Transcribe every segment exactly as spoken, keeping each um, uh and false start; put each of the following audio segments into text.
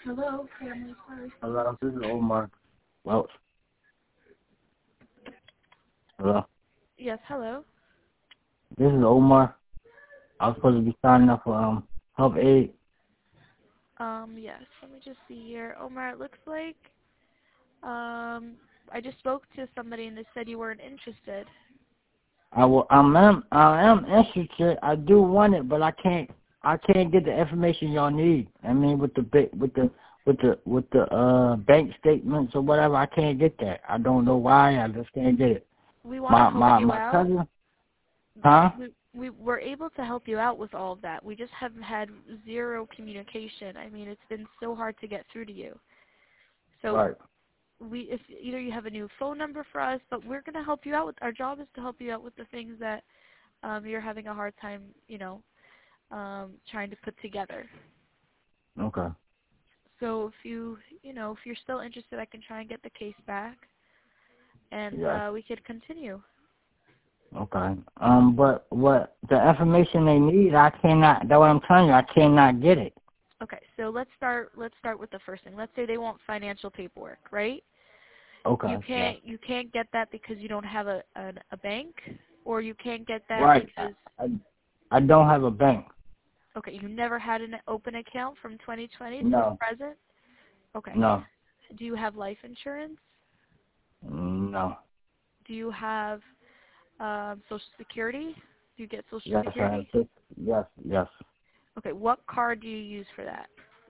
Hello, family first. Hello, this is Omar. Well, hello. Yes, hello. This is Omar. I was supposed to be signing up for um help aid. Um, yes, let me just see here. Omar, it looks like um I just spoke to somebody and they said you weren't interested. I will. I'm am I am interested. I do want it, but I can't. I can't get the information y'all need. I mean, with the big, with the with the with the uh bank statements or whatever, I can't get that. I don't know why. I just can't get it. We want to My help my you my out. cousin, huh? We we were able to help you out with all of that. We just have had zero communication. I mean, it's been so hard to get through to you. So Right. we if either you have a new phone number for us, but we're going to help you out with our job is to help you out with the things that um you're having a hard time, you know, um trying to put together. Okay. So if you, you know, if you're still interested, I can try and get the case back, and Yes. uh, we could continue. Okay. Um, but what the information they need, I cannot. That's what I'm telling you. I cannot get it. Okay, so let's start. Let's start with the first thing. Let's say they want financial paperwork, right? You Okay. Yeah. can't. You can't get that because you don't have a a, a bank, or you can't get that Right. I, because I I don't have a bank. okay, you never had an open account from twenty twenty till No. present. Okay. No. Do you have life insurance? No. Do you have um, Social Security? Do you get Social Yes. I have Security? six. Yes. Yes. Okay, what card do you use for that?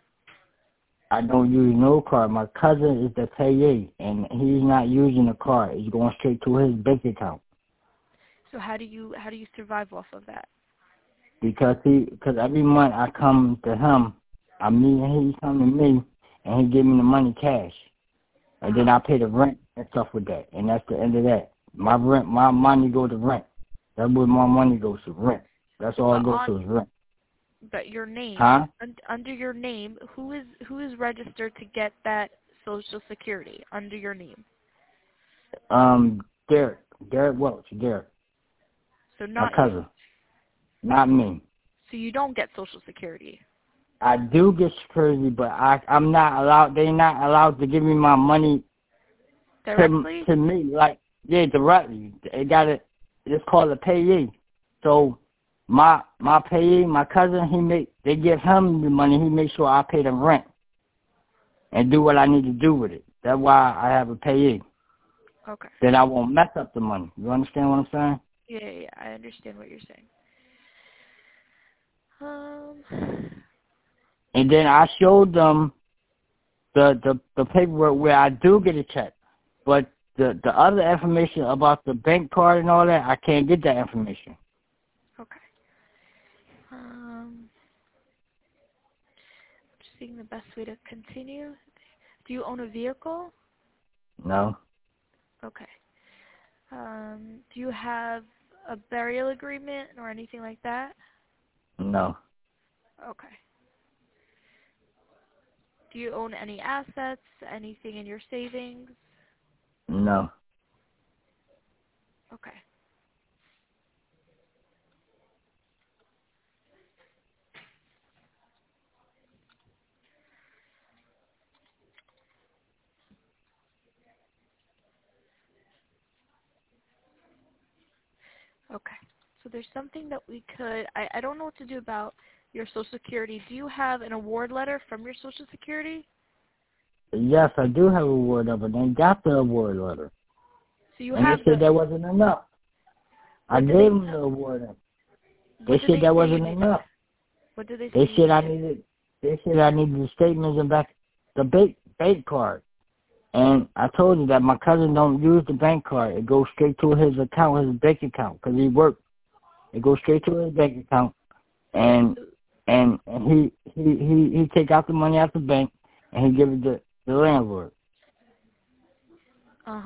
I don't use no card. My cousin is the payee, and he's not using the card. It's going straight to his bank account So how do you how do you survive off of that? because he because every month I come to him. I mean, he come to me, and he give me the money cash. And then Uh-huh. I pay the rent and stuff with that. And that's the end of that. My rent, my money go to rent. That's where my money goes to, rent. That's all But it goes on to is rent. but your name Huh? un, under your name, who is who is registered to get that Social Security under your name? Um, Derek. Derek Welch. Derek. So My not you. cousin. Not me. So you don't get Social Security I do get security, but I, I'm not allowed, they're not allowed to give me my money to, directly? to me. Like, yeah, directly. They got it, it's called a payee. So, my my payee, my cousin, he make they give him the money. He makes sure I pay the rent and do what I need to do with it. That's why I have a payee. Okay. Then I won't mess up the money. You understand what I'm saying? Yeah, yeah, yeah, I understand what you're saying. Um And then I showed them the the, the paperwork where I do get a check, but the the other information about the bank card and all that, I can't get that information. okay. Um just seeing the best way to continue. Do you own a vehicle? No, Okay. Um, do you have a burial agreement or anything like that? no, Okay. Do you own any assets, anything in your savings? no. Okay. Okay. So there's something that we could, I, I don't know what to do about your Social Security. Do you have an award letter from your Social Security? Yes, I do have a award letter. They got the award letter, So you and they have said the, that wasn't enough. I what gave did they, them the award letter. They what did said they that say you wasn't needed? enough. What did they say They you said I needed? needed. They said I needed the statements and back the bank bank card. And I told you that my cousin don't use the bank card. It goes straight to his account, his bank account, because he works. It goes straight to his bank account, Okay. and So, and and he he he he take out the money out the bank and he give it to the landlord. uh-huh.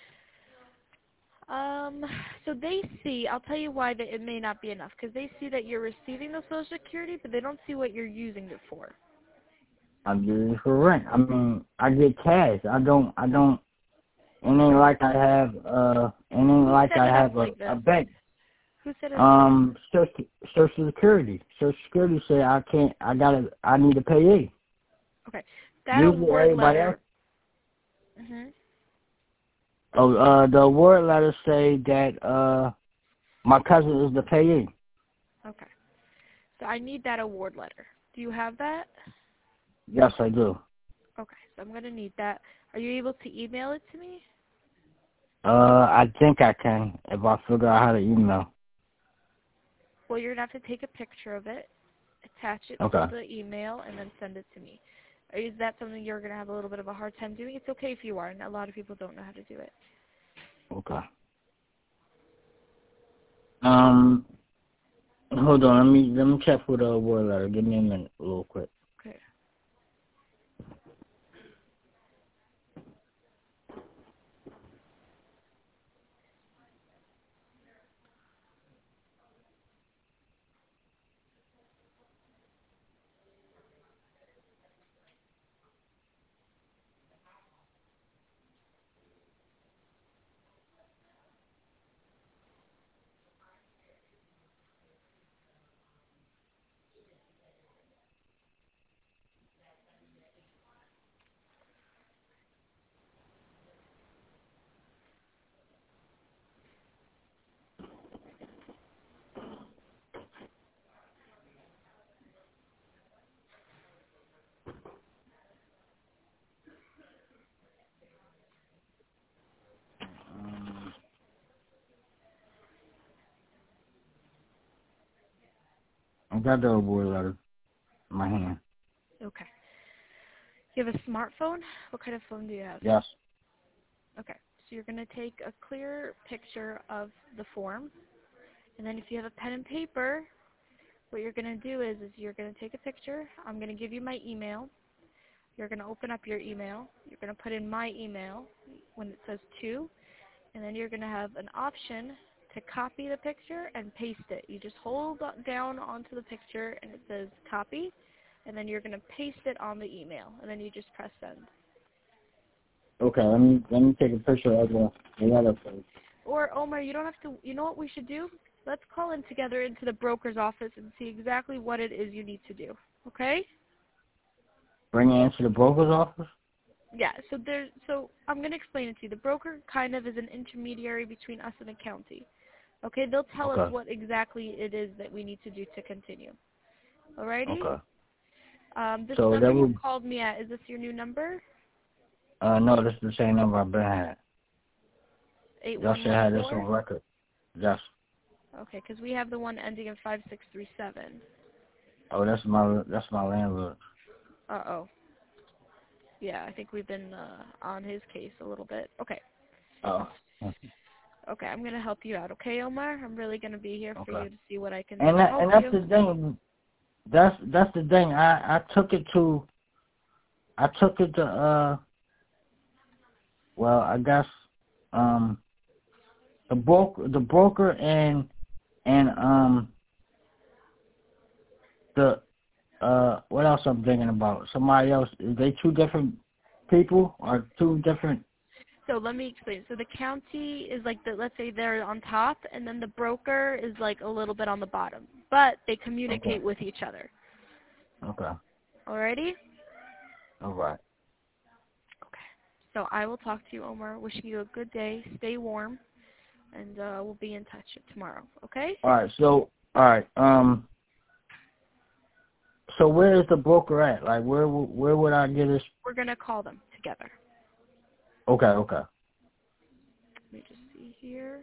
Um, so they see, I'll tell you why that it may not be enough, because they see that you're receiving the Social Security, but they don't see what you're using it for. I'm using it for rent. I mean, I get cash. I don't I don't. It ain't like I have uh. It ain't Who like set I it up have a like a this? bank. Who set it up like this? Um, Social Social Security. Social Security say I can't. I gotta. I need to pay it. Okay. That Usually award everybody else. letter. Mhm. Oh, uh, the award letters say that uh, my cousin is the payee. Okay. So I need that award letter. Do you have that? Yes, I do. Okay. So I'm gonna need that. Are you able to email it to me? Uh, I think I can if I figure out how to email. Well, you're gonna have to take a picture of it, attach it Okay. to the email, and then send it to me. Is that something you're gonna have a little bit of a hard time doing? It's okay if you are, and a lot of people don't know how to do it. Okay. Um, hold on. Let me let me check for the award letter. Give me a minute, real quick. Okay. Um, I got the award letter in my hand. Okay. You have a smartphone? What kind of phone do you have? Yes. Okay. So you're gonna take a clear picture of the form, and then if you have a pen and paper, what you're going to do is, is you're going to take a picture. I'm going to give you my email. You're going to open up your email. You're going to put in my email when it says to, and then you're going to have an option to copy the picture and paste it. You just hold down onto the picture and it says copy, and then you're going to paste it on the email, and then you just press send. Okay. Let me let me take a picture of the the letter, please. Or, Omar, you don't have to, you know what we should do? Let's call in together into the broker's office and see exactly what it is you need to do, okay? Bring it into the broker's office. Yeah, so there's, so I'm going to explain it to you. The broker kind of is an intermediary between us and the county. Okay, they'll tell Okay. us what exactly it is that we need to do to continue. Alrighty? Okay. Um, this So number that you would. called me at, is this your new number? Uh, no, this is the same number I've been had. Y'all should have this on eight one one four? record. Yes. Okay, because we have the one ending in five six three seven. Oh, that's my that's my landlord. Uh-oh. Yeah, I think we've been uh, on his case a little bit. Okay. Oh. Okay, I'm going to help you out. Okay, Omar? I'm really going to be here for Okay. you to see what I can do And to that, help and that's you. the thing. That's that's the thing. I I took it to. I took it to. Uh. Well, I guess. Um. The broker. The broker and and um. The uh. What else I'm thinking about? Somebody else. Is they two different people or two different? So let me explain. So the county is like the, let's say they're on top, and then the broker is like a little bit on the bottom. But they Okay. communicate with each other. Okay. Alrighty? All right. Okay. So I will talk to you, Omar. Wishing you a good day. Stay warm, and uh, we'll be in touch tomorrow. Okay? All right. So. All right. Um. So where is the broker at? Like where w- where would I get this? We're gonna call them together. Okay. Okay. Let me just see here.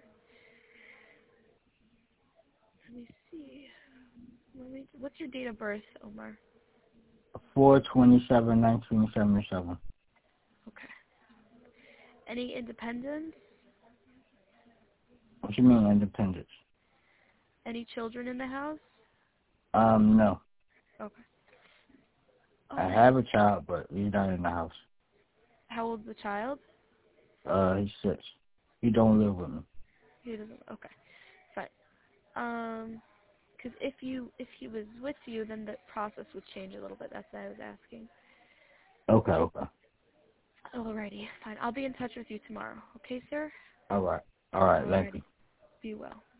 Let me see. Let me. What's your date of birth, Omar? Four twenty seven nineteen seventy seven. Okay. Any independence? What you mean independence? Any children in the house? Um, no. Okay. I Oh, have a child, but he's not in the house. how old's the child? Uh, he's six. He don't live with me. He doesn't. Okay, fine. Um, because if you if he was with you, then the process would change a little bit. That's why I was asking. Okay, okay. Alrighty, fine. I'll be in touch with you tomorrow. Okay, sir? All right. All right, thank you. Alrighty. Be well.